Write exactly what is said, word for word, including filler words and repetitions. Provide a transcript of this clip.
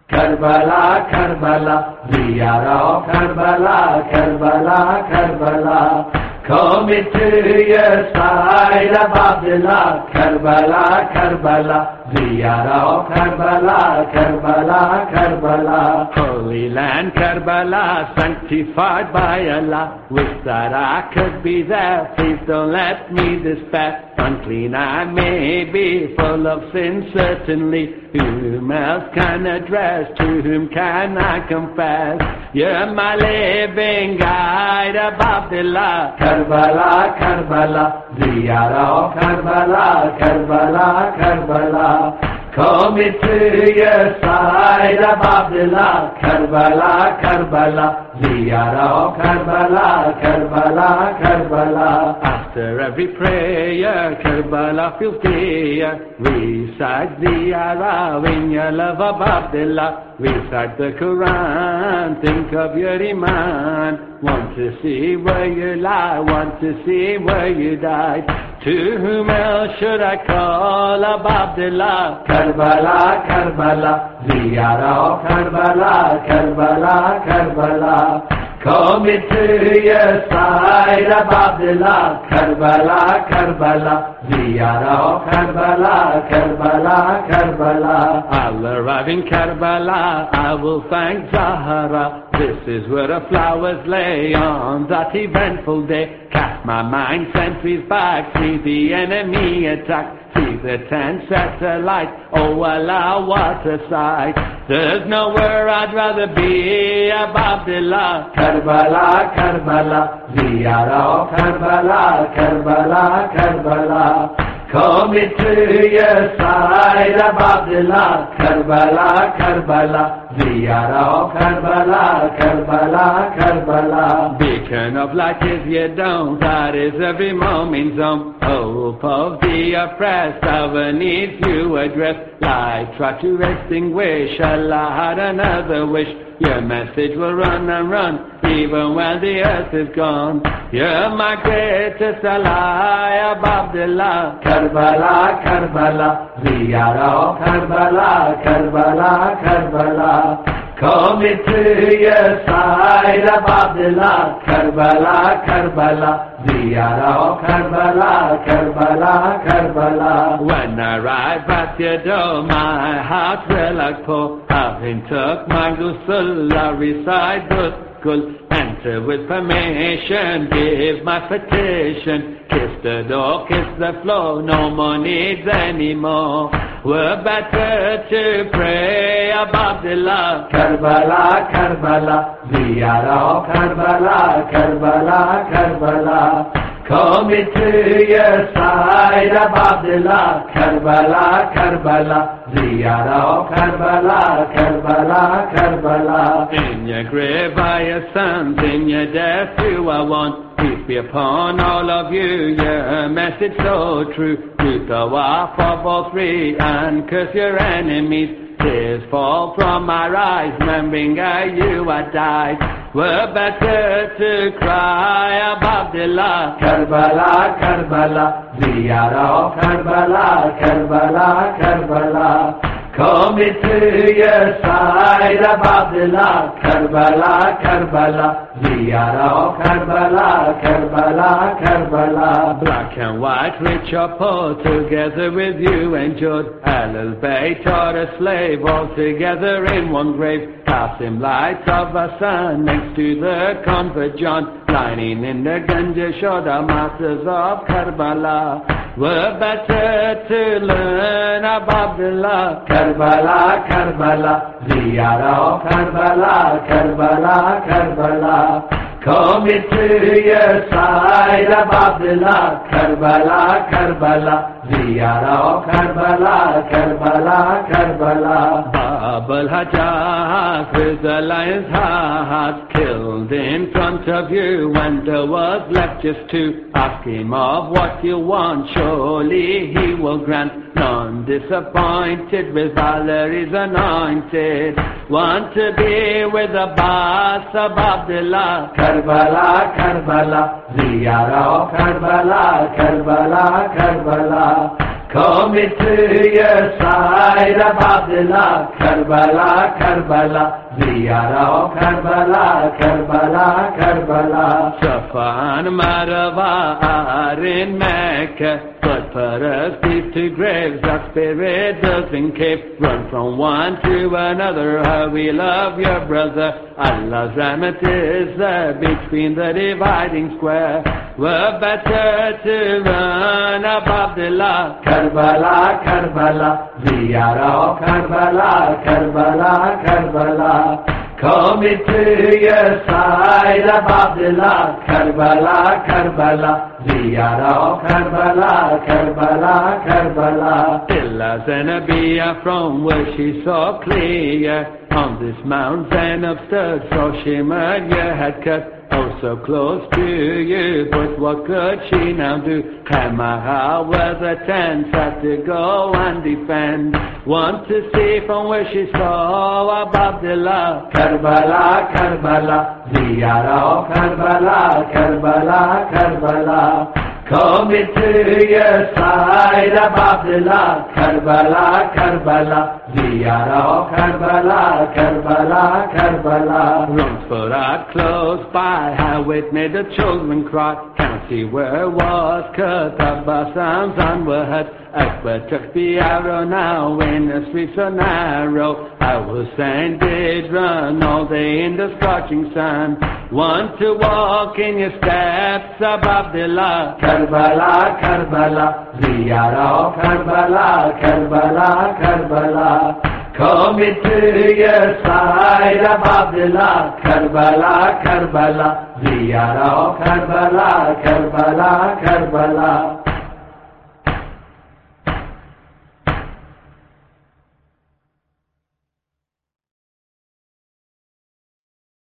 Karbala, Karbala, we are all Karbala, Karbala, Karbala. Coming to your side of Abdullah, Karbala, Karbala, we are all Karbala, Karbala, Karbala. Holy land Karbala, sanctified by Allah. Wish that I could be there, please don't let me despair. Unclean I may be, full of sin certainly. Whom else can address, to whom can I confess? You're my living guide, Abdullah. Karbala, Karbala, Ziyara, Karbala, Karbala, Karbala. Coming to your side, Abdullah. Karbala, Karbala, Ziyara, Karbala, Karbala, Karbala. After every prayer, Karbala feels dear. Recite Ziyara in your love of Abdullah. Recite the Quran, think of your Iman. Want to see where you lie, want to see where you died. To whom else should I call of Abdullah? Karbala, Karbala, Ziyara, Karbala, Karbala, Karbala. Coming to your side of Abdullah. Karbala, Karbala, Ziyara, Karbala, Karbala, Karbala. I'll arrive in Karbala, I will thank Zahra. This is where the flowers lay on that eventful day. Cast my mind centuries back, see the enemy attack. See the ten satellites, oh Allah, what a sight. There's nowhere I'd rather be, Abdullah. Karbala, Karbala, Ziyara, Karbala, Karbala, Karbala. Coming to your side of Abdullah. Karbala, Karbala, Ziyara, Karbala, Karbala, Karbala. Beacon of light is your dome, that is every moment's zone. Hope of the oppressed, our needs you address. Light try to extinguish, Allah had another wish. Your message will run and run, even when the earth is gone. You're my greatest ally, Abdullah. Karbala, Karbala, Ziyara, Karbala, Karbala, Karbala. Coming to your side of Abdullah. Karbala, Karbala, Ziyara, Karbala, Karbala, Karbala. When I arrive at your door, my heart will like pour. Having took my ghusl, I recite Ghusl. Enter with permission, give my petition. Kiss the door, kiss the floor, no more needs anymore. We're better to pray of Abdullah. Karbala, Karbala, Ziyara, Karbala, Karbala, Karbala. Coming to your side of Abdullah. Karbala, Karbala, Ziyara, Karbala, Karbala, Karbala. In your grave are your sons, in your death you are one. Peace be upon all of you, your message so true. Do tawaf of all three and curse your enemies. Tears fall from my eyes, remembering how you had died. We're better to cry of Abdullah. Karbala, Karbala, Ziyara, Karbala, Karbala, Karbala. Coming to your side of Abdullah. Karbala, Karbala, Ziyara, Karbala, Karbala, Karbala. Black and white, rich or poor, together with you endured. Ahlul Bayt or a slave, all together in one grave. Qasim lights of a sun next to the convert John, lining in the Ganja Shoda, masters of Karbala. We're better to learn of Abdullah. Karbala, Karbala, Ziyara, Karbala, Karbala, Karbala. Coming to your side of Abdullah. Karbala, Karbala, Ziyara, Karbala, Karbala, Karbala. Bab al-Hajjaj with the lion's heart, killed in front of you when there was left just two. Ask him of what you want, surely he will grant. None disappointed with Valerie's anointed. Want to be with the boss of Abdullah. Karbala, Karbala, Ziyara, Karbala, Karbala, Karbala. Call me to your side of Abdullah, Karbala, Karbala, Ziyara, Karbala, Karbala, Karbala. Safa and Marwa are in Mecca, but for us these two graves, our spirit doesn't keep. Run from one to another, how we love your brother. Allah's rahmat is there between the dividing square. We're better to run up Abdullah, Karbala, Karbala, Ziyara, Karbala, Karbala, Karbala. Call me to your side of Abdullah, Karbala, Karbala, Ziyara, Karbala, Karbala, Karbala. Illah's Nabiya from where she saw clear. On this Mount Zainab stood, so shimmered your head cut. Oh, so close to you, but what could she now do? Kamaha was a chance, had to go and defend. Want to see from where she saw Abdullah, Karbala, Karbala, Ziyara, Karbala, Karbala, Karbala. Call me to your side of Abdullah, Karbala, Karbala, Ziyara, Karbala, Karbala, Karbala. Runs for out close by, how it made the children cry. Can't see where it was cut, Abbasam's on were hurt. Akbar took the arrow now in the streets so narrow. Hussein did run all day in the scorching sun. Want to walk in your steps of Abdullah, Karbala, Karbala, Ziyara, Karbala, Karbala, Karbala. Call me to your side of Abdullah, Karbala, Karbala, Ziyara, Karbala, Karbala, Karbala.